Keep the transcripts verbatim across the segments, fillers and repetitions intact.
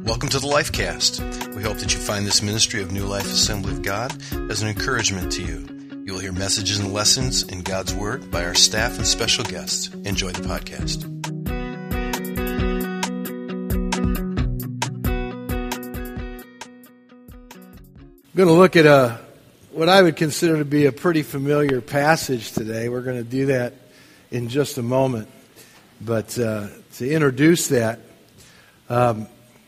Welcome to the Lifecast. We hope that you find this ministry of New Life Assembly of God as an encouragement to you. You will hear messages and lessons in God's Word by our staff and special guests. Enjoy the podcast. I'm going to look at a what I would consider to be a pretty familiar passage today. We're going to do that in just a moment. But uh, to introduce that, um,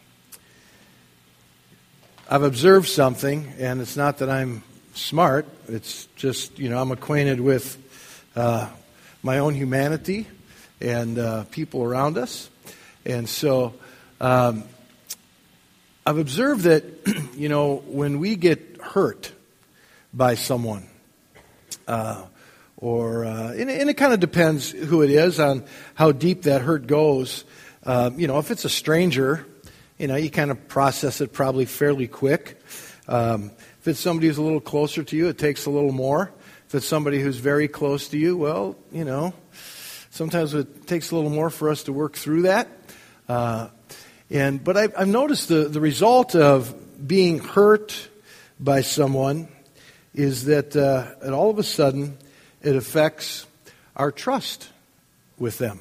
I've observed something, and it's not that I'm smart. It's just, you know, I'm acquainted with uh, my own humanity and uh, people around us. And so um, I've observed that, you know, when we get hurt by someone, uh, or uh, and, and it kind of depends who it is on how deep that hurt goes. Uh, you know, if it's a stranger, you know, you kind of process it probably fairly quick. Um, if it's somebody who's a little closer to you, it takes a little more. If it's somebody who's very close to you, well, you know, sometimes it takes a little more for us to work through that. Uh, and but I've, I've noticed the, the result of being hurt by someone is that uh, and all of a sudden it affects our trust with them.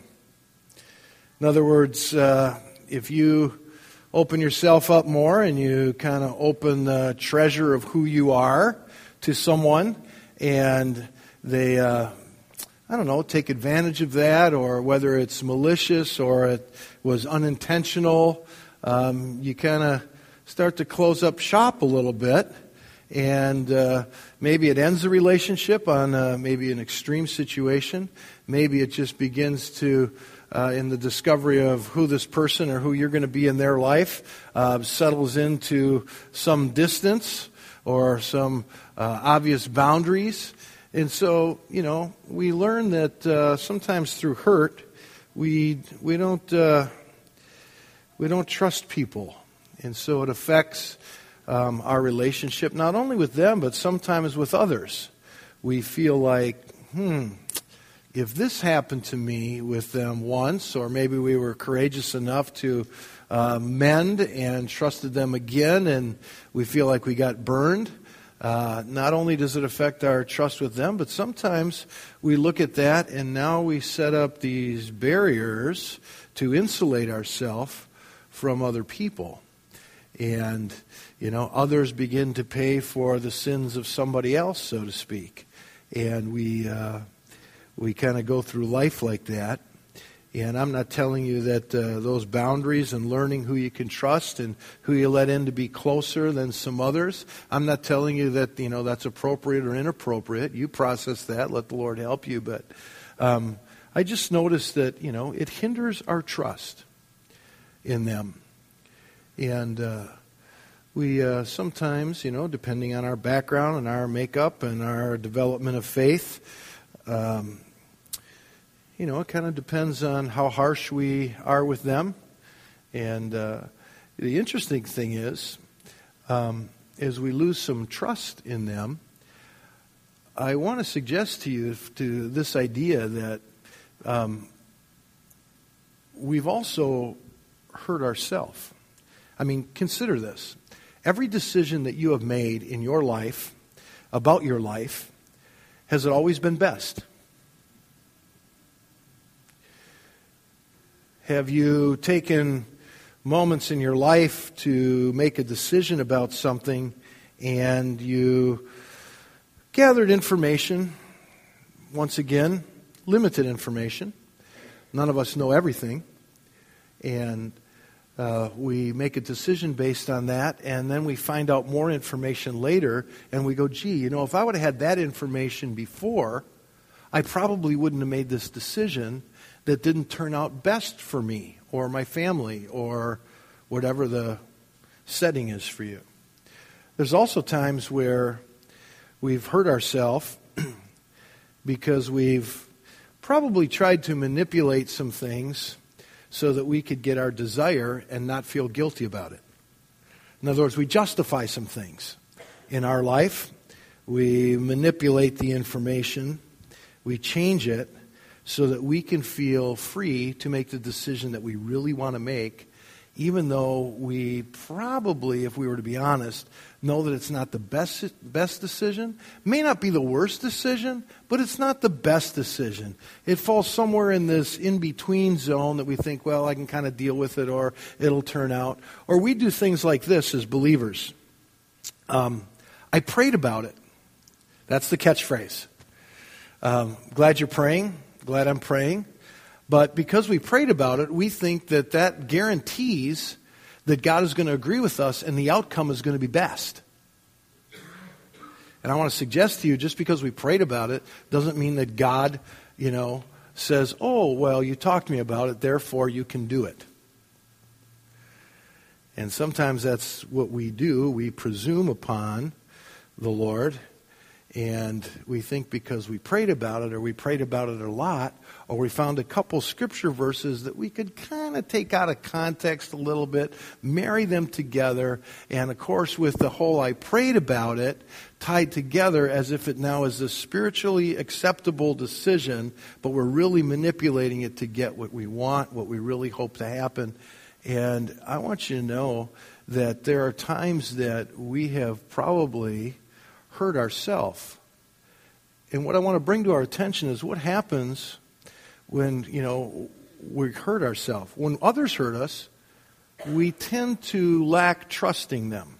In other words, uh, if you open yourself up more and you kind of open the treasure of who you are to someone, and they, uh, I don't know, take advantage of that, or whether it's malicious or it was unintentional, um, you kind of start to close up shop a little bit. And uh, maybe it ends the relationship on uh, maybe an extreme situation. Maybe it just begins to, uh, in the discovery of who this person or who you're going to be in their life, uh, settles into some distance or some uh, obvious boundaries. And so, you know, we learn that uh, sometimes through hurt, we we don't uh, we don't trust people, and so it affects Um, our relationship, not only with them, but sometimes with others. We feel like, hmm, if this happened to me with them once, or maybe we were courageous enough to uh, mend and trusted them again, and we feel like we got burned, uh, not only does it affect our trust with them, but sometimes we look at that and now we set up these barriers to insulate ourselves from other people. And, you know, others begin to pay for the sins of somebody else, so to speak. And we uh, we kind of go through life like that. And I'm not telling you that uh, those boundaries and learning who you can trust and who you let in to be closer than some others, I'm not telling you that, you know, that's appropriate or inappropriate. You process that. Let the Lord help you. But um, I just noticed that, you know, it hinders our trust in them. And uh, we uh, sometimes, you know, depending on our background and our makeup and our development of faith, um, you know, it kind of depends on how harsh we are with them. And uh, the interesting thing is, um, as we lose some trust in them, I want to suggest to you to this idea that um, we've also hurt ourselves. I mean, consider this. Every decision that you have made in your life, about your life, has it always been best? Have you taken moments in your life to make a decision about something and you gathered information, once again, limited information. None of us know everything. And Uh, we make a decision based on that, and then we find out more information later, and we go, gee, you know, if I would have had that information before, I probably wouldn't have made this decision that didn't turn out best for me or my family or whatever the setting is for you. There's also times where we've hurt ourselves because we've probably tried to manipulate some things so that we could get our desire and not feel guilty about it. In other words, we justify some things in our life. We manipulate the information. We change it so that we can feel free to make the decision that we really want to make even though we probably, if we were to be honest, know that it's not the best best decision. May not be the worst decision, but it's not the best decision. It falls somewhere in this in-between zone that we think, well, I can kind of deal with it, or it'll turn out. Or we do things like this as believers. Um, I prayed about it. That's the catchphrase. Um, glad you're praying. Glad I'm praying. But because we prayed about it, we think that that guarantees that God is going to agree with us and the outcome is going to be best. And I want to suggest to you, just because we prayed about it doesn't mean that God, you know, says, oh, well, you talked to me about it, therefore you can do it. And sometimes that's what we do. We presume upon the Lord, and we think because we prayed about it, or we prayed about it a lot, or we found a couple scripture verses that we could kind of take out of context a little bit, marry them together, and of course with the whole I prayed about it tied together as if it now is a spiritually acceptable decision, but we're really manipulating it to get what we want, what we really hope to happen. And I want you to know that there are times that we have probably hurt ourselves. And what I want to bring to our attention is what happens when, you know, we hurt ourselves. When others hurt us, we tend to lack trusting them.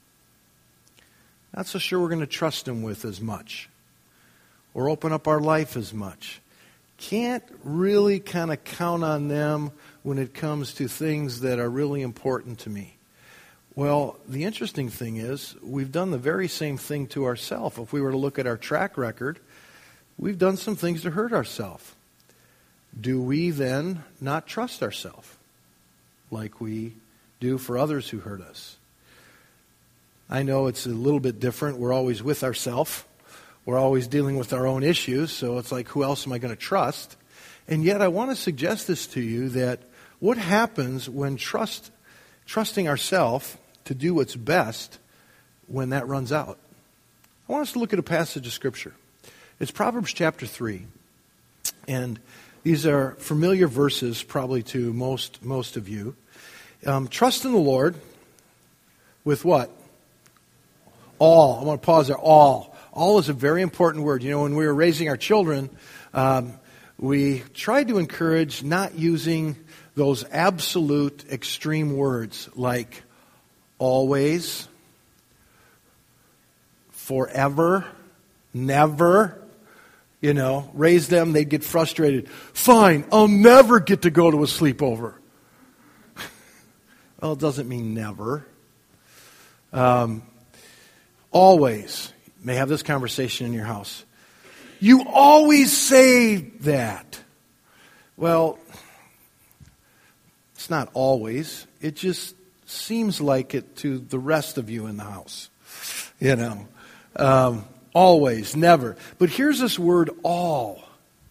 Not so sure we're going to trust them with as much, or open up our life as much. Can't really kind of count on them when it comes to things that are really important to me. Well, the interesting thing is, we've done the very same thing to ourselves. If we were to look at our track record, we've done some things to hurt ourselves. Do we then not trust ourselves like we do for others who hurt us? I know it's a little bit different. We're always with ourselves. We're always dealing with our own issues, so it's like, who else am I going to trust? And yet I want to suggest this to you, that what happens when trust, trusting ourselves to do what's best, when that runs out? I want us to look at a passage of Scripture. It's Proverbs chapter three. And these are familiar verses probably to most, most of you. Um, trust in the Lord with what? All. I want to pause there. All. All is a very important word. You know, when we were raising our children, um, we tried to encourage not using those absolute extreme words like always, forever, never. You know, raise them, they'd get frustrated. Fine, I'll never get to go to a sleepover. Well, it doesn't mean never. Um, always. You may have this conversation in your house. You always say that. Well, it's not always. It just seems like it to the rest of you in the house. You know. Um, always, never. But here's this word, all.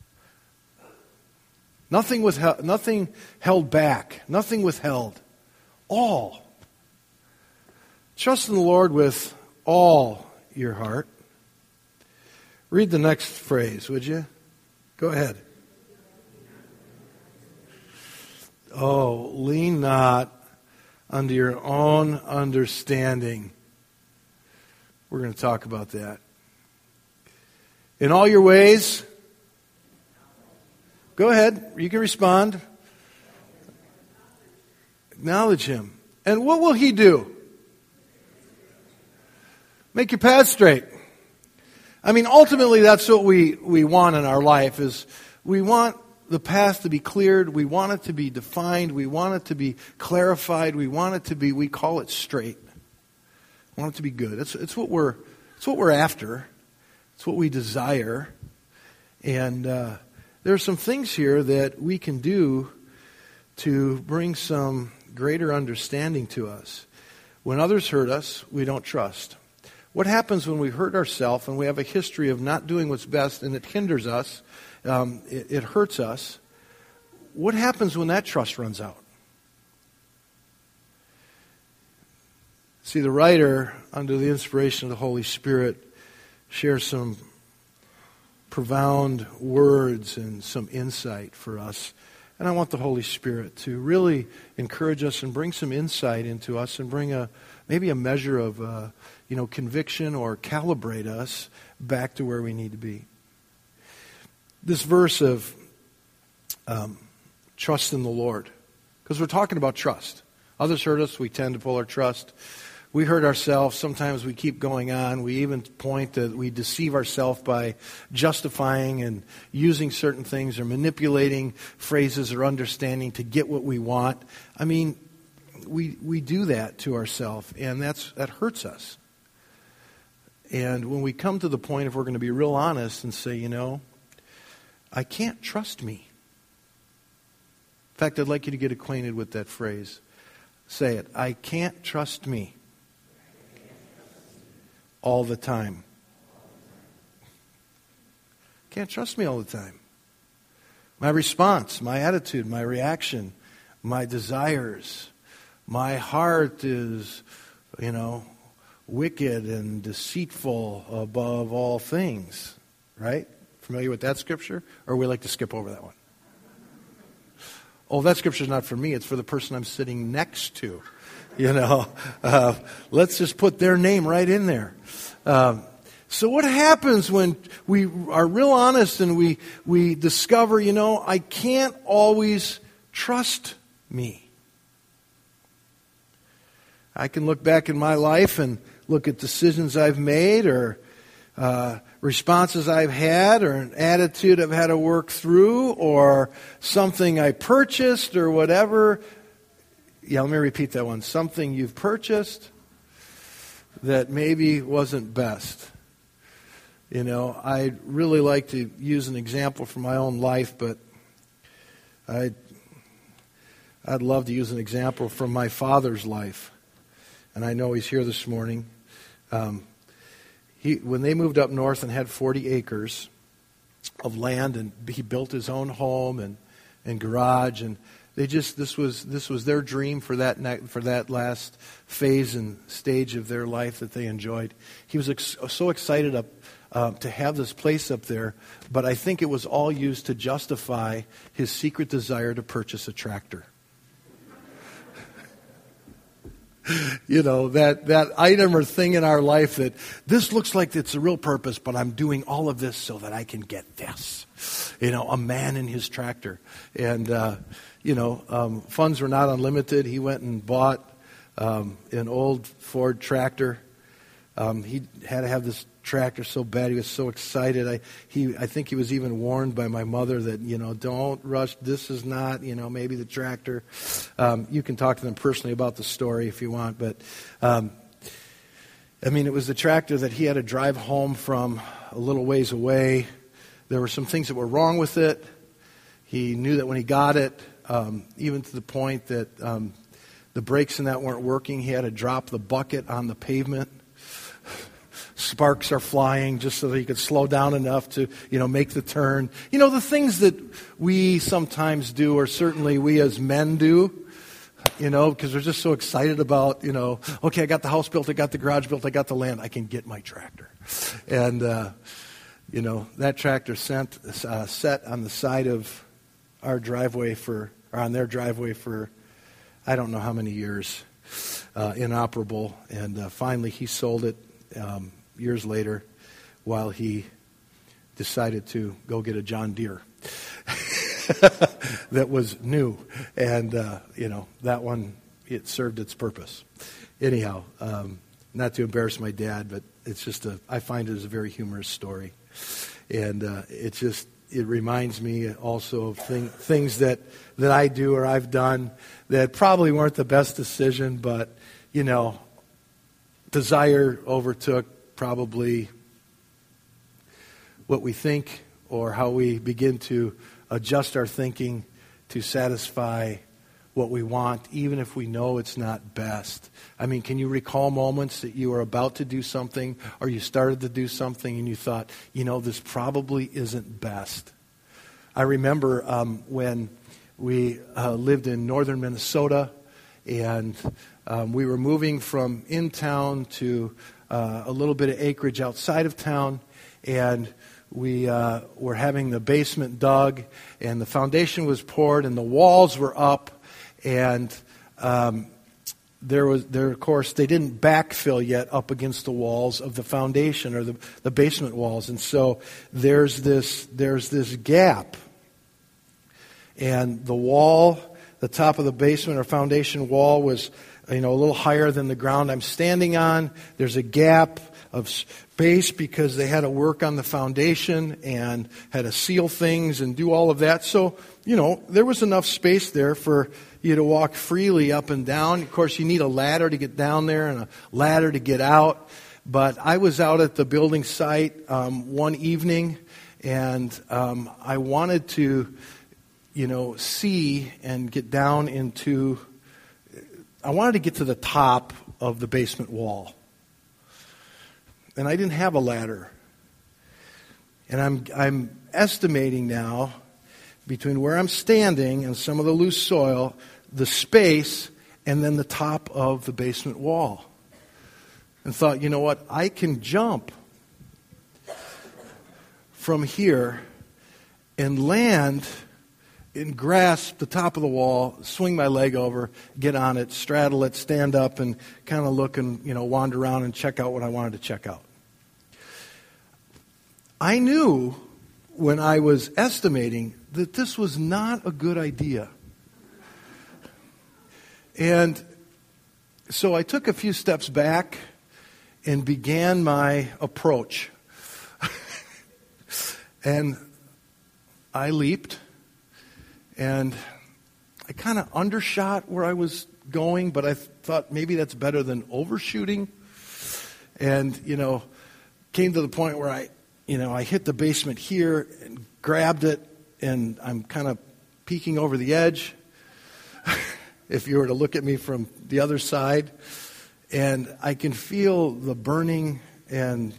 Nothing with nothing held back. Nothing withheld. All. Trust in the Lord with all your heart. Read the next phrase, would you? Go ahead. Oh, lean not unto your own understanding. We're going to talk about that. In all your ways, go ahead, you can respond. Acknowledge Him. And what will He do? Make your path straight. I mean, ultimately that's what we, we want in our life, is we want the path to be cleared, we want it to be defined, we want it to be clarified, we want it to be, we call it straight. We want it to be good. It's, it's what we're it's what we're after. It's what we desire. And uh, there are some things here that we can do to bring some greater understanding to us. When others hurt us, we don't trust. What happens when we hurt ourselves and we have a history of not doing what's best and it hinders us, um, it, it hurts us? What happens when that trust runs out? See, the writer, under the inspiration of the Holy Spirit, shares some profound words and some insight for us And I want the Holy Spirit to really encourage us and bring some insight into us and bring a maybe a measure of uh, you know conviction or calibrate us back to where we need to be. This verse of um, trust in the Lord, because we're talking about trust. Others hurt us, we tend to pull our trust. We hurt ourselves. Sometimes we keep going on. We even point that we deceive ourselves by justifying and using certain things or manipulating phrases or understanding to get what we want. I mean, we we do that to ourselves, and that's that hurts us. And when we come to the point, if we're going to be real honest and say, you know, I can't trust me. In fact, I'd like you to get acquainted with that phrase. Say it. I can't trust me. All the time. Can't trust me all the time. My response, my attitude, my reaction, my desires, my heart is, you know, wicked and deceitful above all things. Right? Familiar with that scripture? Or we like to skip over that one? Oh, that scripture's not for me. It's for the person I'm sitting next to. You know, uh, let's just put their name right in there. Um, so what happens when we are real honest and we, we discover, you know, I can't always trust me? I can look back in my life and look at decisions I've made or uh, responses I've had or an attitude I've had to work through or something I purchased or whatever. Yeah, let me repeat that one. Something you've purchased that maybe wasn't best. You know, I'd really like to use an example from my own life, but I'd, I'd love to use an example from my father's life. And I know he's here this morning. Um, he, when they moved up north and had forty acres of land, and he built his own home and, and garage, and They just this was this was their dream for that ne- for that last phase and stage of their life that they enjoyed. He was ex- so excited up, uh, to have this place up there, but I think it was all used to justify his secret desire to purchase a tractor. You know, that, that item or thing in our life that this looks like it's a real purpose, but I'm doing all of this so that I can get this. You know, a man in his tractor. And, uh, you know, um, funds were not unlimited. He went and bought um, an old Ford tractor. Um, he had to have this tractor so bad. He was so excited. I he I think he was even warned by my mother that, you know, don't rush. This is not, you know, maybe the tractor. Um, you can talk to them personally about the story if you want. But, um, I mean, it was the tractor that he had to drive home from a little ways away. There were some things that were wrong with it. He knew that when he got it, um, even to the point that um, the brakes in that weren't working, he had to drop the bucket on the pavement. Sparks are flying just so that he could slow down enough to, you know, make the turn. You know, the things that we sometimes do, or certainly we as men do, you know, because we're just so excited about, you know, okay, I got the house built, I got the garage built, I got the land, I can get my tractor. And, uh, you know, that tractor sent, uh, set on the side of our driveway for, or on their driveway for, I don't know how many years, uh, inoperable. And uh, finally he sold it. Um, years later, while he decided to go get a John Deere that was new. And, uh, you know, that one, it served its purpose. Anyhow, um, not to embarrass my dad, but it's just a, I find it as a very humorous story. And uh, it just, it reminds me also of thing, things that, that I do or I've done that probably weren't the best decision, but, you know, desire overtook probably what we think or how we begin to adjust our thinking to satisfy what we want, even if we know it's not best. I mean, can you recall moments that you were about to do something or you started to do something and you thought, you know, this probably isn't best? I remember um, when we uh, lived in northern Minnesota, and um, we were moving from in town to uh, a little bit of acreage outside of town, and we uh, were having the basement dug, and the foundation was poured, and the walls were up, and um, there was there of course they didn't backfill yet up against the walls of the foundation or the, the basement walls, and so there's this there's this gap, and the wall, the top of the basement or foundation wall was, you know, a little higher than the ground I'm standing on. There's a gap of space because they had to work on the foundation and had to seal things and do all of that. So, you know, there was enough space there for you to walk freely up and down. Of course, you need a ladder to get down there and a ladder to get out. But I was out at the building site um, one evening, and um, I wanted to, you know, see and get down into, I wanted to get to the top of the basement wall. And I didn't have a ladder. And I'm I'm estimating now, between where I'm standing and some of the loose soil, the space, and then the top of the basement wall. And thought, you know what, I can jump from here and land and grasp the top of the wall, swing my leg over, get on it, straddle it, stand up, and kind of look and, you know, wander around and check out what I wanted to check out. I knew when I was estimating that this was not a good idea. And so I took a few steps back and began my approach. And I leaped, and I kind of undershot where I was going, but I thought maybe that's better than overshooting. And, you know, came to the point where I, you know, I hit the basement here and grabbed it, and I'm kind of peeking over the edge, if you were to look at me from the other side. And I can feel the burning, and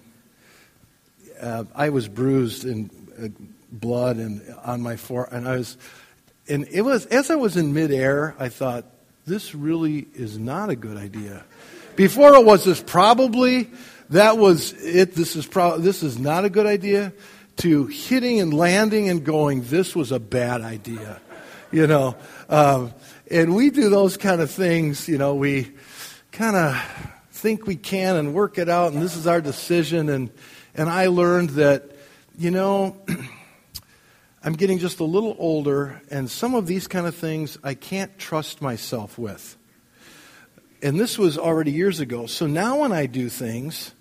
uh, I was bruised and uh, blood and on my fore, and I was, and it was, as I was in midair, I thought, this really is not a good idea. Before it was this probably, that was it, this is pro- this is not a good idea, to hitting and landing and going, this was a bad idea. You know, um, and we do those kind of things, you know, we kind of think we can and work it out, and this is our decision, and and I learned that, you know, I'm getting just a little older, and some of these kind of things I can't trust myself with. And this was already years ago. So now when I do things,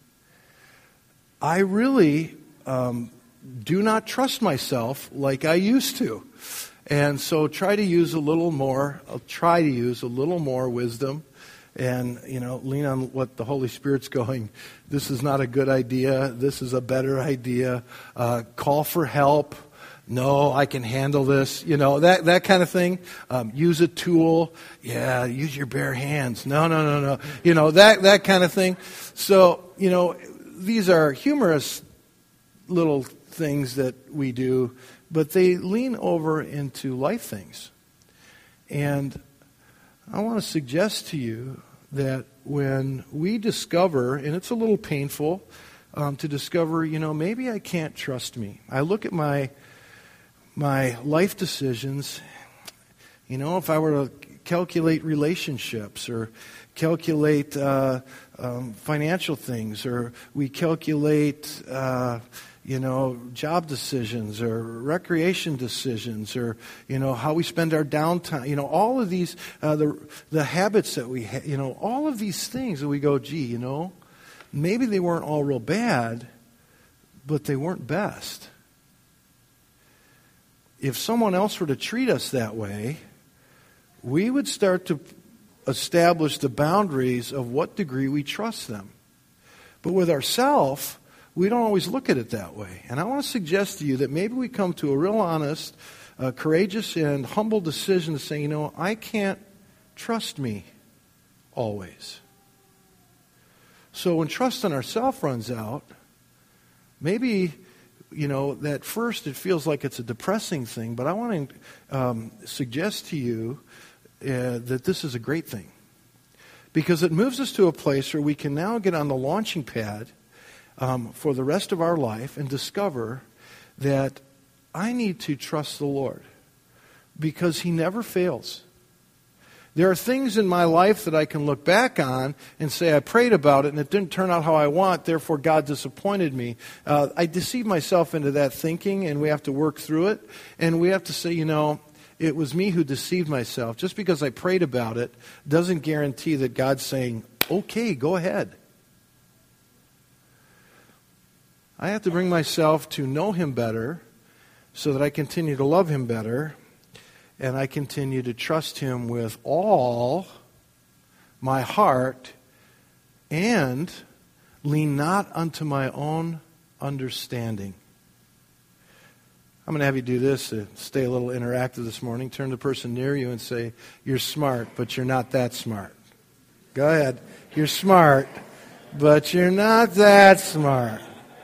I really um, do not trust myself like I used to. And so try to use a little more, I'll try to use a little more wisdom, and, you know, lean on what the Holy Spirit's going, this is not a good idea, this is a better idea, uh, call for help. No, I can handle this. You know, that, that kind of thing. Um, use a tool. Yeah, use your bare hands. No, no, no, no. You know, that, that kind of thing. So, you know, these are humorous little things that we do, but they lean over into life things. And I want to suggest to you that when we discover, and it's a little painful um, to discover, you know, maybe I can't trust me. I look at my my life decisions, you know, if I were to calculate relationships or calculate uh, um, financial things, or we calculate, uh, you know, job decisions or recreation decisions, or, you know, how we spend our downtime, you know, all of these, uh, the the habits that we have, you know, all of these things that we go, gee, you know, maybe they weren't all real bad, but they weren't best. If someone else were to treat us that way, we would start to establish the boundaries of what degree we trust them. But with ourselves, we don't always look at it that way. And I want to suggest to you that maybe we come to a real honest, uh, courageous, and humble decision to say, you know, I can't trust me always. So when trust in ourselves runs out, maybe, you know, that first it feels like it's a depressing thing, but I want to um, suggest to you uh, that this is a great thing. Because it moves us to a place where we can now get on the launching pad um, for the rest of our life and discover that I need to trust the Lord because He never fails. There are things in my life that I can look back on and say, I prayed about it and it didn't turn out how I want, therefore God disappointed me. Uh, I deceive myself into that thinking, and we have to work through it. And we have to say, you know, it was me who deceived myself. Just because I prayed about it doesn't guarantee that God's saying, okay, go ahead. I have to bring myself to know Him better so that I continue to love Him better. And I continue to trust Him with all my heart and lean not unto my own understanding. I'm going to have you do this to stay a little interactive this morning. Turn to the person near you and say, you're smart, but you're not that smart. Go ahead. You're smart, but you're not that smart.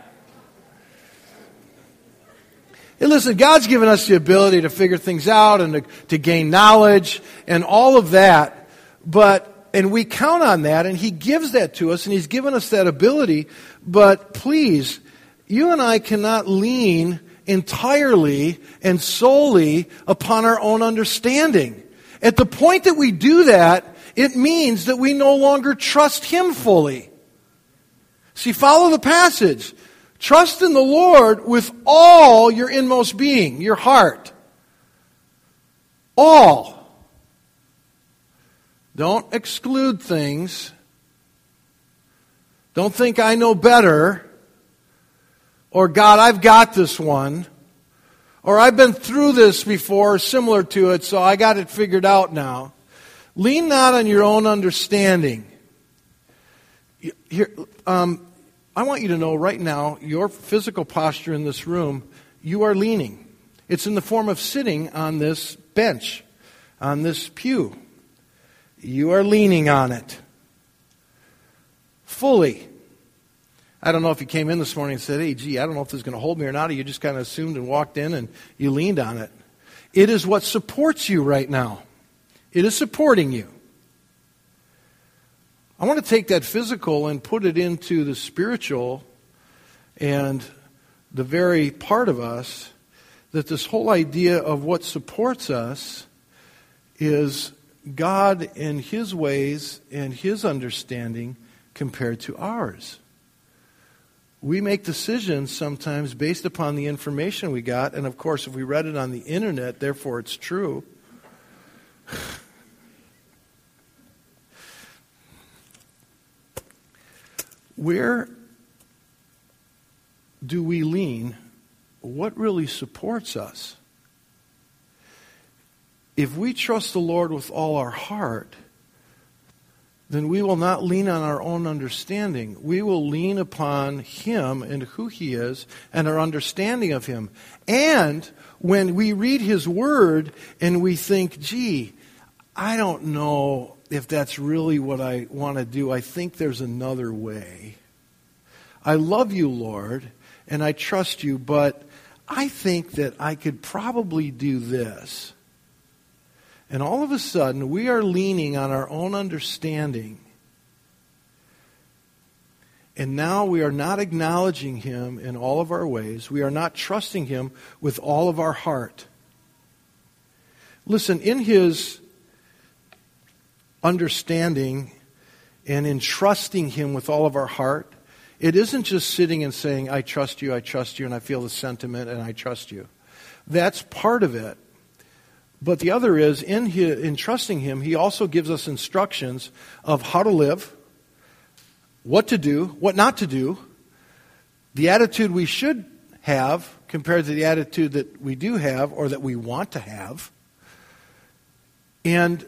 Hey, listen, God's given us the ability to figure things out and to, to gain knowledge and all of that. But, and we count on that, and He gives that to us, and He's given us that ability. But please, you and I cannot lean entirely and solely upon our own understanding. At the point that we do that, it means that we no longer trust Him fully. See, follow the passage. Trust in the Lord with all your inmost being, your heart. All. Don't exclude things. Don't think I know better. Or, God, I've got this one. Or, I've been through this before, similar to it, so I got it figured out now. Lean not on your own understanding. Here, um... I want you to know right now, your physical posture in this room, you are leaning. It's in the form of sitting on this bench, on this pew. You are leaning on it. Fully. I don't know if you came in this morning and said, hey, gee, I don't know if this is going to hold me or not, or you just kind of assumed and walked in and you leaned on it. It is what supports you right now. It is supporting you. I want to take that physical and put it into the spiritual and the very part of us that this whole idea of what supports us is God and His ways and His understanding compared to ours. We make decisions sometimes based upon the information we got, and of course if we read it on the internet, therefore it's true. Where do we lean? What really supports us? If we trust the Lord with all our heart, then we will not lean on our own understanding. We will lean upon Him and who He is and our understanding of Him. And when we read His Word and we think, gee, I don't know if that's really what I want to do. I think there's another way. I love you, Lord, and I trust you, but I think that I could probably do this. And all of a sudden, we are leaning on our own understanding. And now we are not acknowledging Him in all of our ways. We are not trusting Him with all of our heart. Listen, in His understanding and in trusting Him with all of our heart, it isn't just sitting and saying, I trust you, I trust you, and I feel the sentiment, and I trust you. That's part of it. But the other is, in, his, in trusting Him, He also gives us instructions of how to live, what to do, what not to do, the attitude we should have compared to the attitude that we do have or that we want to have. And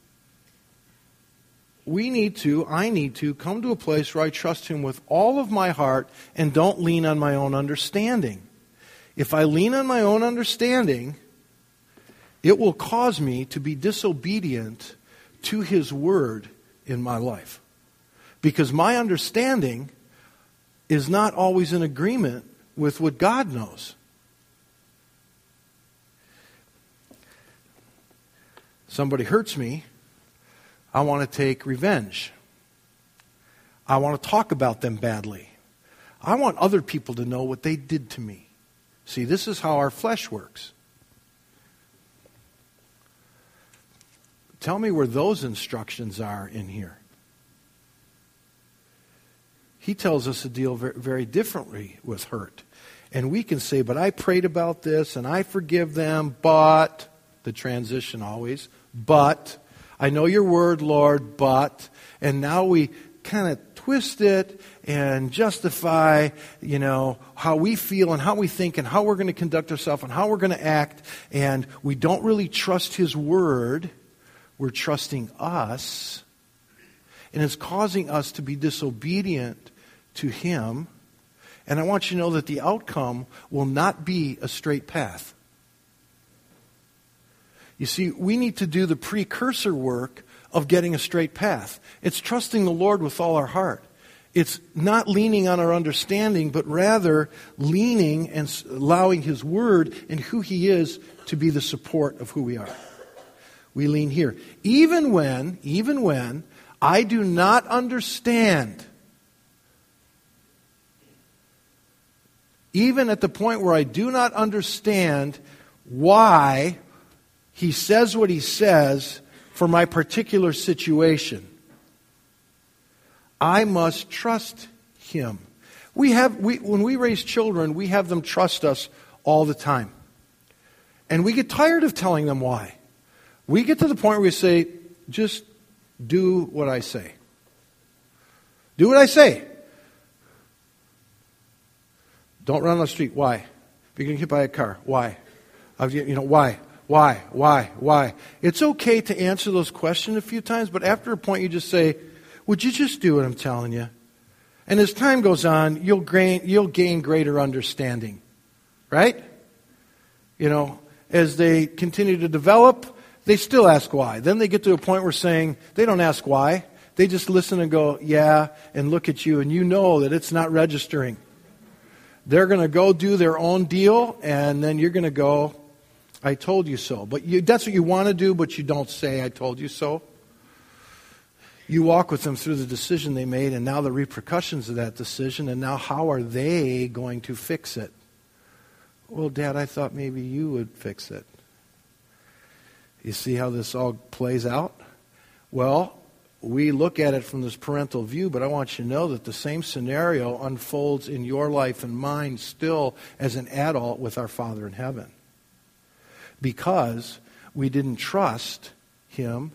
we need to, I need to, come to a place where I trust Him with all of my heart and don't lean on my own understanding. If I lean on my own understanding, it will cause me to be disobedient to His Word in my life. Because my understanding is not always in agreement with what God knows. Somebody hurts me, I want to take revenge. I want to talk about them badly. I want other people to know what they did to me. See, this is how our flesh works. Tell me where those instructions are in here. He tells us to deal very, very differently with hurt. And we can say, but I prayed about this and I forgive them, but, the transition always, but, I know your word, Lord, but, and now we kind of twist it and justify, you know, how we feel and how we think and how we're going to conduct ourselves and how we're going to act, and we don't really trust His word. We're trusting us, and it's causing us to be disobedient to Him. And I want you to know that the outcome will not be a straight path. You see, we need to do the precursor work of getting a straight path. It's trusting the Lord with all our heart. It's not leaning on our understanding, but rather leaning and allowing His word and who He is to be the support of who we are. We lean here. Even when, even when I do not understand, even at the point where I do not understand why He says what He says for my particular situation, I must trust Him. We have, we, when we raise children, we have them trust us all the time. And we get tired of telling them why. We get to the point where we say, just do what I say. Do what I say. Don't run on the street. Why? If you're going to get hit by a car. Why? You know, why? Why? Why? Why? It's okay to answer those questions a few times, but after a point you just say, would you just do what I'm telling you? And as time goes on, you'll gain, you'll gain greater understanding. Right? You know, as they continue to develop, they still ask why. Then they get to a point where saying, they don't ask why. They just listen and go, yeah, and look at you, and you know that it's not registering. They're going to go do their own deal, and then you're going to go, I told you so. But you, that's what you want to do, but you don't say, I told you so. You walk with them through the decision they made, and now the repercussions of that decision, and now how are they going to fix it? Well, Dad, I thought maybe you would fix it. You see how this all plays out? Well, we look at it from this parental view, but I want you to know that the same scenario unfolds in your life and mine still as an adult with our Father in heaven. Because we didn't trust Him.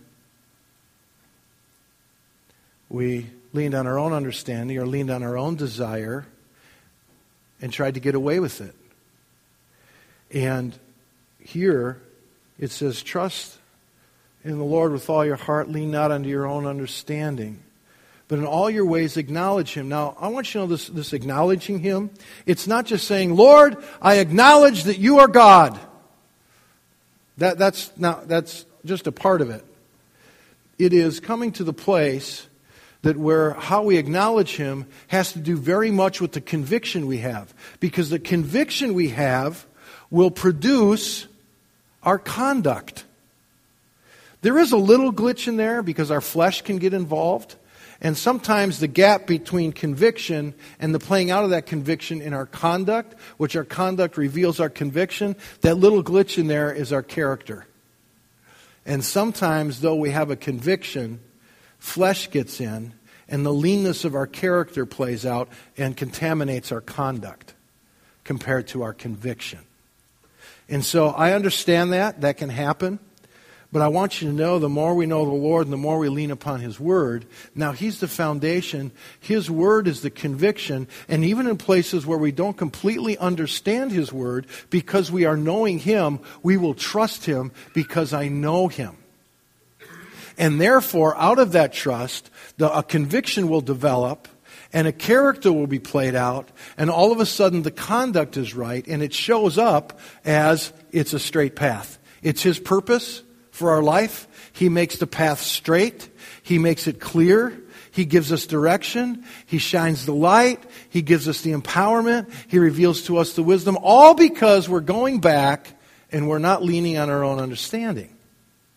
We leaned on our own understanding or leaned on our own desire and tried to get away with it. And here it says, trust in the Lord with all your heart, lean not unto your own understanding, but in all your ways acknowledge Him. Now, I want you to know this, this acknowledging Him, it's not just saying, Lord, I acknowledge that you are God. That, that's not, that's just a part of it. It is coming to the place that where how we acknowledge Him has to do very much with the conviction we have. Because the conviction we have will produce our conduct. There is a little glitch in there because our flesh can get involved. And sometimes the gap between conviction and the playing out of that conviction in our conduct, which our conduct reveals our conviction, that little glitch in there is our character. And sometimes, though we have a conviction, flesh gets in, and the leanness of our character plays out and contaminates our conduct compared to our conviction. And so I understand that. That can happen. But I want you to know, the more we know the Lord and the more we lean upon His Word, now He's the foundation. His Word is the conviction. And even in places where we don't completely understand His Word, because we are knowing Him, we will trust Him because I know Him. And therefore, out of that trust, the, a conviction will develop, and a character will be played out, and all of a sudden the conduct is right, and it shows up as it's a straight path. It's His purpose for our life. He makes the path straight. He makes it clear. He gives us direction. He shines the light. He gives us the empowerment. He reveals to us the wisdom, all because we're going back and we're not leaning on our own understanding.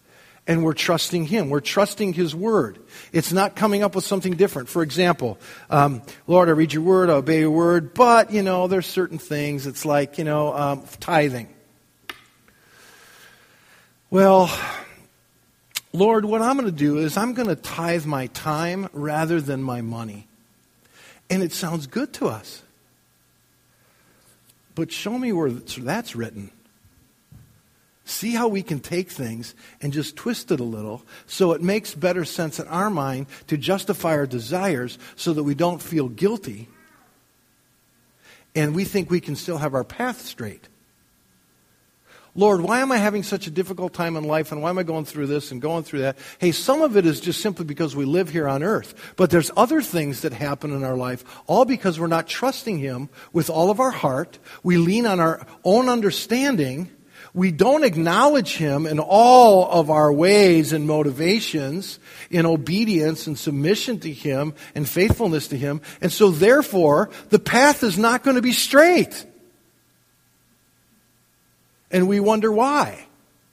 And we're trusting Him. We're trusting His Word. It's not coming up with something different. For example, um, Lord, I read your Word, I obey your Word, but, you know, there's certain things. It's like, you know, um, tithing. Well, Lord, what I'm going to do is I'm going to tithe my time rather than my money. And it sounds good to us. But show me where that's written. See how we can take things and just twist it a little so it makes better sense in our mind to justify our desires so that we don't feel guilty and we think we can still have our path straight. Lord, why am I having such a difficult time in life, and why am I going through this and going through that? Hey, some of it is just simply because we live here on earth. But there's other things that happen in our life, all because we're not trusting Him with all of our heart. We lean on our own understanding. We don't acknowledge Him in all of our ways and motivations, in obedience and submission to Him and faithfulness to Him. And so therefore, the path is not going to be straight. And we wonder why.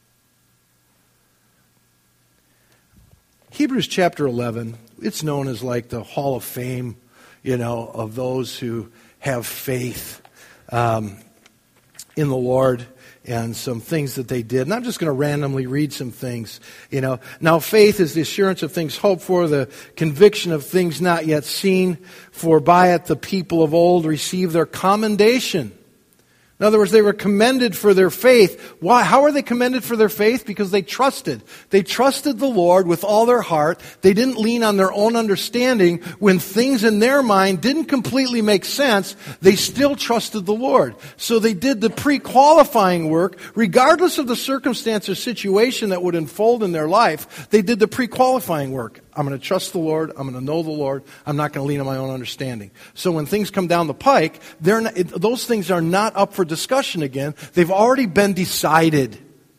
Hebrews chapter eleven, it's known as like the Hall of Fame, you know, of those who have faith um, in the Lord and some things that they did. And I'm just going to randomly read some things, you know. Now faith is the assurance of things hoped for, the conviction of things not yet seen, for by it the people of old received their commendation. In other words, they were commended for their faith. Why? How are they commended for their faith? Because they trusted. They trusted the Lord with all their heart. They didn't lean on their own understanding. When things in their mind didn't completely make sense, they still trusted the Lord. So they did the pre-qualifying work, regardless of the circumstance or situation that would unfold in their life. They did the pre-qualifying work. I'm going to trust the Lord. I'm going to know the Lord. I'm not going to lean on my own understanding. So when things come down the pike, they're not, it, those things are not up for discussion again. They've already been decided.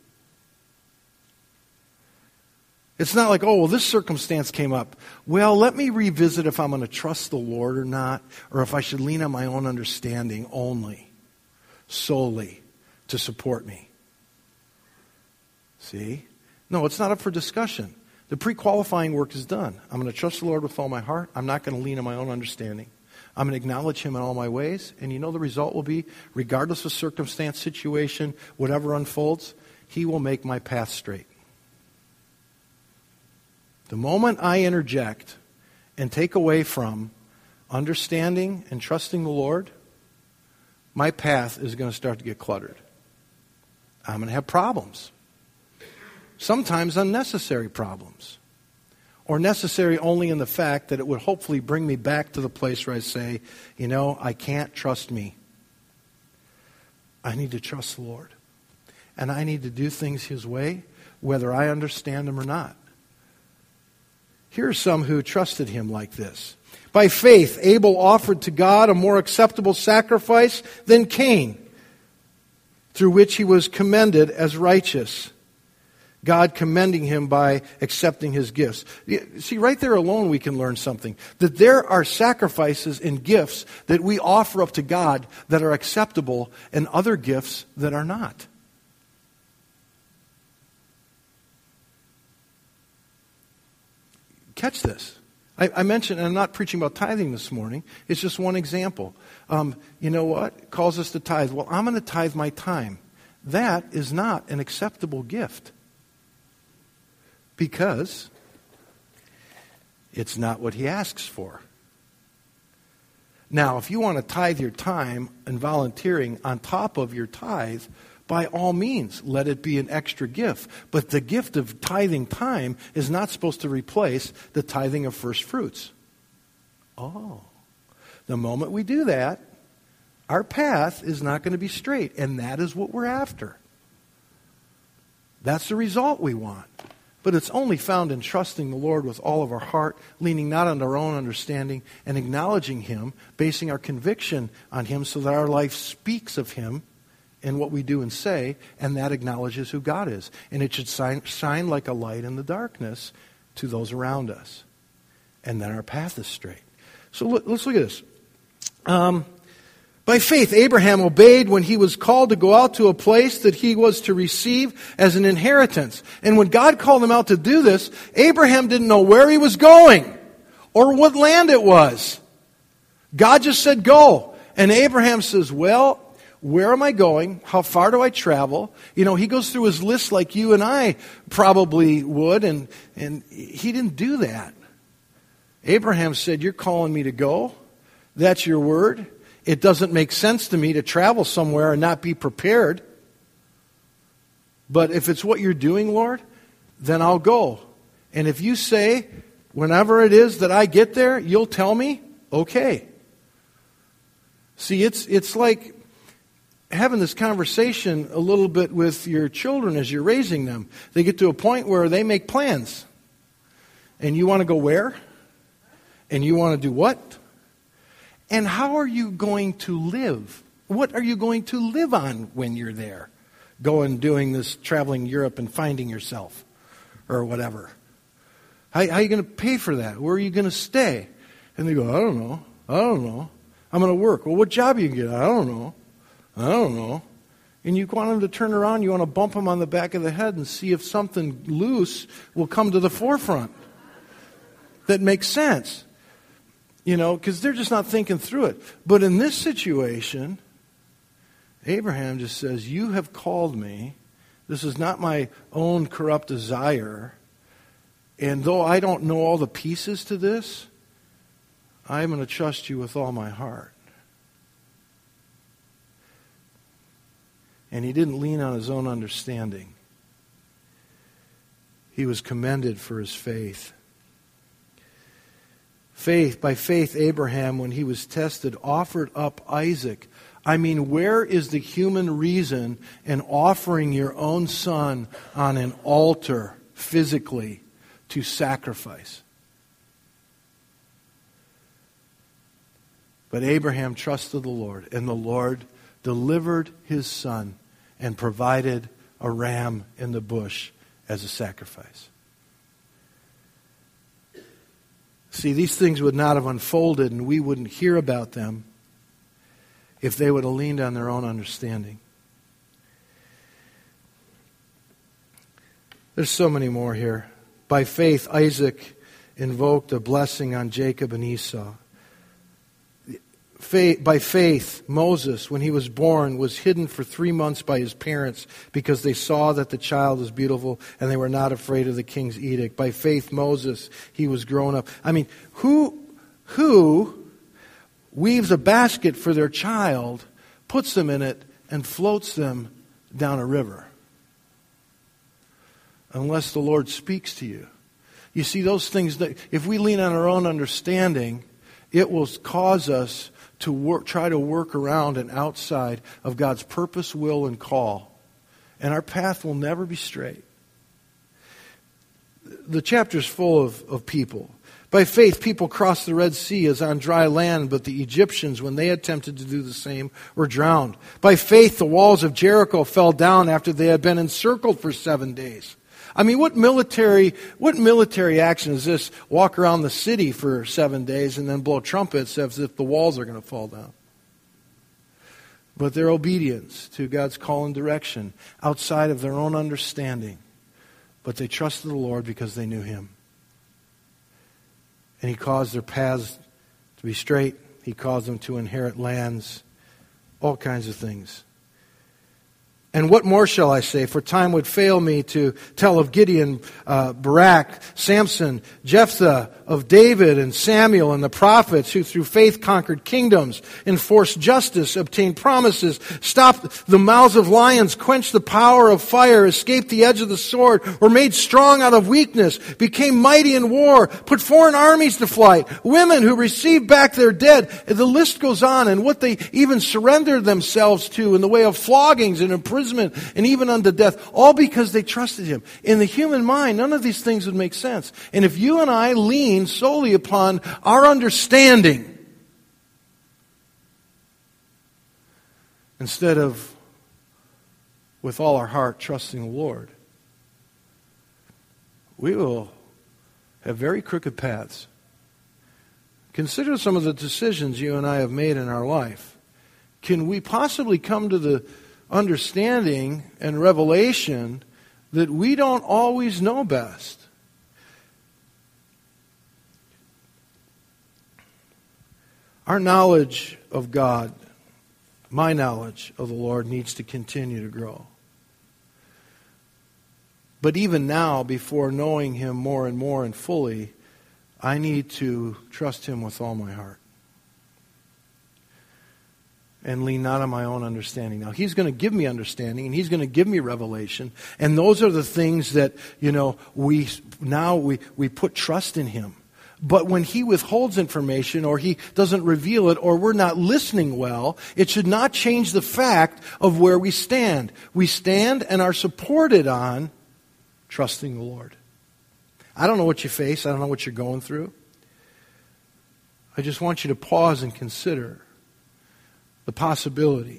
It's not like, oh, well, this circumstance came up. Well, let me revisit if I'm going to trust the Lord or not, or if I should lean on my own understanding only, solely, to support me. See? No, it's not up for discussion. The pre-qualifying work is done. I'm going to trust the Lord with all my heart. I'm not going to lean on my own understanding. I'm going to acknowledge Him in all my ways. And you know the result will be, regardless of circumstance, situation, whatever unfolds, He will make my path straight. The moment I interject and take away from understanding and trusting the Lord, my path is going to start to get cluttered. I'm going to have problems. Sometimes unnecessary problems. Or necessary only in the fact that it would hopefully bring me back to the place where I say, you know, I can't trust me. I need to trust the Lord. And I need to do things His way, whether I understand them or not. Here are some who trusted Him like this. By faith, Abel offered to God a more acceptable sacrifice than Cain, through which he was commended as righteous. God commending him by accepting his gifts. See, right there alone we can learn something. That there are sacrifices and gifts that we offer up to God that are acceptable and other gifts that are not. Catch this. I, I mentioned, and I'm not preaching about tithing this morning. It's just one example. Um, you know what? It calls us to tithe. Well, I'm going to tithe my time. That is not an acceptable gift. Because it's not what He asks for. Now, if you want to tithe your time and volunteering on top of your tithe, by all means, let it be an extra gift. But the gift of tithing time is not supposed to replace the tithing of first fruits. Oh. The moment we do that, our path is not going to be straight. And that is what we're after. That's the result we want. But it's only found in trusting the Lord with all of our heart, leaning not on our own understanding, and acknowledging Him, basing our conviction on Him so that our life speaks of Him in what we do and say, and that acknowledges who God is. And it should shine, shine like a light in the darkness to those around us. And then our path is straight. So look, let's look at this. Um, By faith, Abraham obeyed when he was called to go out to a place that he was to receive as an inheritance. And when God called him out to do this, Abraham didn't know where he was going or what land it was. God just said, go. And Abraham says, well, where am I going? How far do I travel? You know, he goes through his list like you and I probably would, and, and he didn't do that. Abraham said, you're calling me to go? That's your word? It doesn't make sense to me to travel somewhere and not be prepared. But if it's what you're doing, Lord, then I'll go. And if you say, whenever it is that I get there, you'll tell me, okay. See, it's it's like having this conversation a little bit with your children as you're raising them. They get to a point where they make plans. And you want to go where? And you want to do what? And how are you going to live? What are you going to live on when you're there? Going, doing this, traveling Europe and finding yourself or whatever. How, how are you going to pay for that? Where are you going to stay? And they go, I don't know. I don't know. I'm going to work. Well, what job are you going to get? I don't know. I don't know. And you want them to turn around, you want to bump them on the back of the head and see if something loose will come to the forefront that makes sense. You know, because they're just not thinking through it. But in this situation, Abraham just says, you have called me. This is not my own corrupt desire. And though I don't know all the pieces to this, I'm going to trust you with all my heart. And he didn't lean on his own understanding. He was commended for his faith. Faith, by faith, Abraham, when he was tested, offered up Isaac. I mean, where is the human reason in offering your own son on an altar physically to sacrifice? But Abraham trusted the Lord, and the Lord delivered his son and provided a ram in the bush as a sacrifice. See, these things would not have unfolded and we wouldn't hear about them if they would have leaned on their own understanding. There's so many more here. By faith, Isaac invoked a blessing on Jacob and Esau. Faith, by faith, Moses, when he was born, was hidden for three months by his parents because they saw that the child was beautiful and they were not afraid of the king's edict. By faith, Moses, he was grown up. I mean, who, who weaves a basket for their child, puts them in it, and floats them down a river? Unless the Lord speaks to you. You see, those things, that if we lean on our own understanding, it will cause us to work, try to work around and outside of God's purpose, will, and call. And our path will never be straight. The chapter's full of, of people. By faith, people crossed the Red Sea as on dry land, but the Egyptians, when they attempted to do the same, were drowned. By faith, the walls of Jericho fell down after they had been encircled for seven days. I mean, what military what military action is this? Walk around the city for seven days and then blow trumpets as if the walls are going to fall down. But their obedience to God's call and direction outside of their own understanding. But they trusted the Lord because they knew Him. And He caused their paths to be straight. He caused them to inherit lands. All kinds of things. And what more shall I say? For time would fail me to tell of Gideon, uh, Barak, Samson, Jephthah, of David and Samuel and the prophets who through faith conquered kingdoms, enforced justice, obtained promises, stopped the mouths of lions, quenched the power of fire, escaped the edge of the sword, were made strong out of weakness, became mighty in war, put foreign armies to flight, women who received back their dead. The list goes on, and what they even surrendered themselves to in the way of floggings and imprisonment and even unto death, all because they trusted Him. In the human mind, none of these things would make sense. And if you and I lean solely upon our understanding instead of with all our heart trusting the Lord, we will have very crooked paths. Consider some of the decisions you and I have made in our life. can we possibly come to the understanding and revelation that we don't always know best. Our knowledge of God, my knowledge of the Lord, needs to continue to grow. But even now, before knowing Him more and more and fully, I need to trust Him with all my heart. And lean not on my own understanding. Now, He's going to give me understanding, and He's going to give me revelation. And those are the things that, you know, we now we, we put trust in Him. But when He withholds information, or He doesn't reveal it, or we're not listening well, it should not change the fact of where we stand. We stand and are supported on trusting the Lord. I don't know what you face. I don't know what you're going through. I just want you to pause and consider the possibility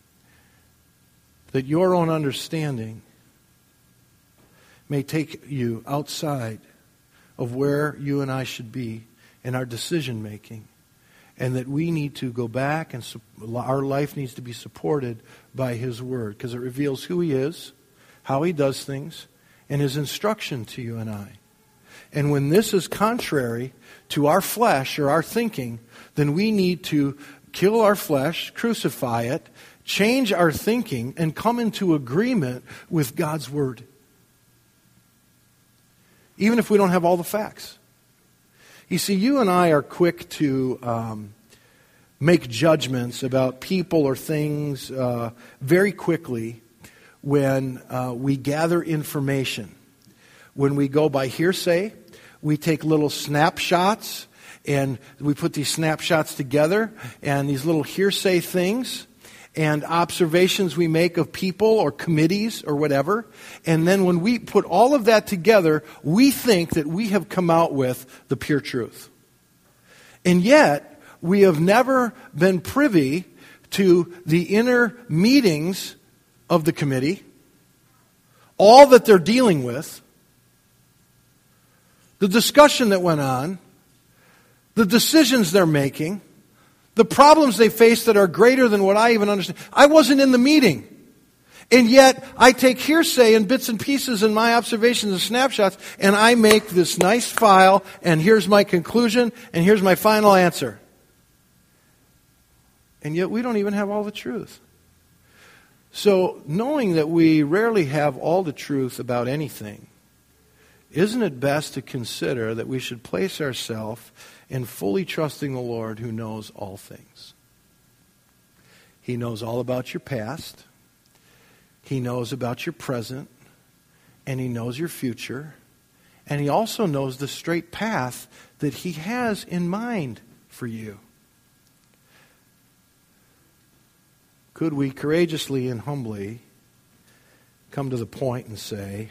that your own understanding may take you outside of where you and I should be in our decision making, and that we need to go back and our life needs to be supported by His Word, because it reveals who He is, how He does things, and His instruction to you and I. And when this is contrary to our flesh or our thinking, then we need to kill our flesh, crucify it, change our thinking, and come into agreement with God's Word. Even if we don't have all the facts. You see, you and I are quick to um, make judgments about people or things uh, very quickly when uh, we gather information. When we go by hearsay, we take little snapshots, and we put these snapshots together, and these little hearsay things and observations we make of people or committees or whatever. And then when we put all of that together, we think that we have come out with the pure truth. And yet, we have never been privy to the inner meetings of the committee, all that they're dealing with, the discussion that went on, the decisions they're making, the problems they face that are greater than what I even understand. I wasn't in the meeting. And yet, I take hearsay and bits and pieces in my observations and snapshots, and I make this nice file, and here's my conclusion, and here's my final answer. And yet, we don't even have all the truth. So, knowing that we rarely have all the truth about anything, isn't it best to consider that we should place ourselves in fully trusting the Lord who knows all things? He knows all about your past. He knows about your present. And He knows your future. And He also knows the straight path that He has in mind for you. Could we courageously and humbly come to the point and say,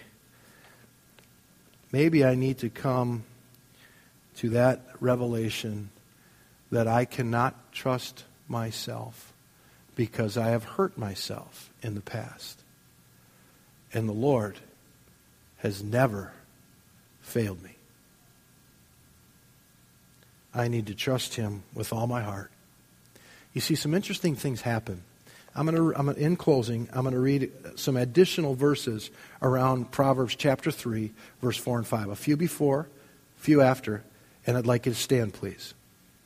maybe I need to come to that revelation that I cannot trust myself because I have hurt myself in the past. And the Lord has never failed me. I need to trust Him with all my heart. You see, some interesting things happen. I'm going to, I'm going to, in closing, I'm going to read some additional verses around Proverbs chapter three, verse four and five. A few before, a few after, and I'd like you to stand, please.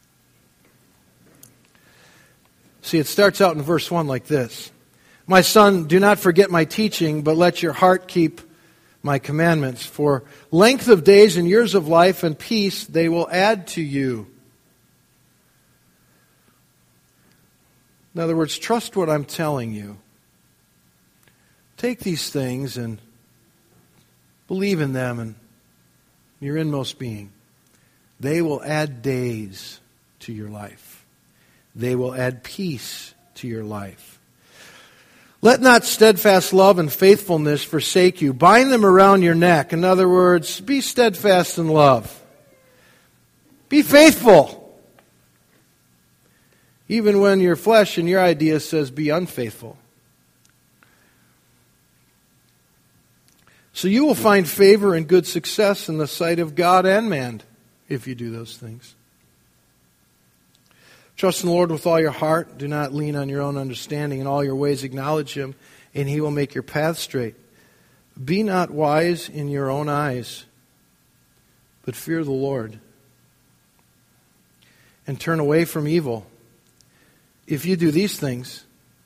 See, it starts out in verse one like this. My son, do not forget my teaching, but let your heart keep my commandments. For length of days and years of life and peace they will add to you. In other words, trust what I'm telling you. Take these things and believe in them in your inmost being. They will add days to your life. They will add peace to your life. Let not steadfast love and faithfulness forsake you. Bind them around your neck. In other words, be steadfast in love. Be faithful. Even when your flesh and your idea says be unfaithful. So you will find favor and good success in the sight of God and man if you do those things. Trust in the Lord with all your heart. Do not lean on your own understanding. In all your ways acknowledge Him, and He will make your path straight. Be not wise in your own eyes, but fear the Lord, and turn away from evil. If you do these things,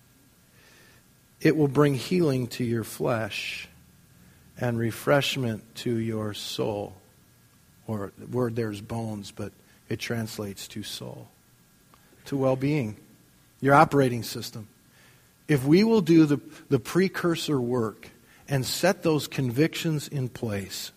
it will bring healing to your flesh and refreshment to your soul. Or the word there is bones, but it translates to soul. To well-being, your operating system. If we will do the, the precursor work and set those convictions in place,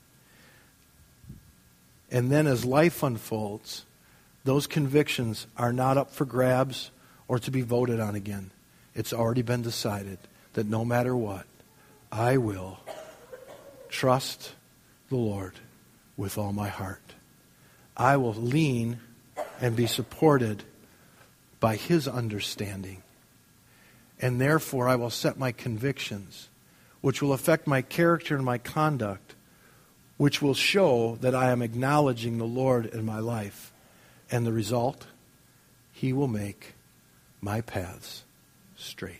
and then as life unfolds, those convictions are not up for grabs or to be voted on again. It's already been decided that no matter what, I will trust the Lord with all my heart. I will lean and be supported by His understanding. And therefore I will set my convictions, which will affect my character and my conduct, which will show that I am acknowledging the Lord in my life. And the result, He will make my paths straight.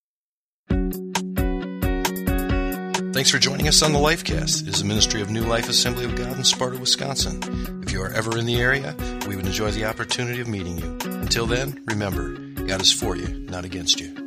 Thanks for joining us on the Lifecast. It is a ministry of New Life Assembly of God in Sparta, Wisconsin. If you are ever in the area, we would enjoy the opportunity of meeting you. Until then, remember, God is for you, not against you.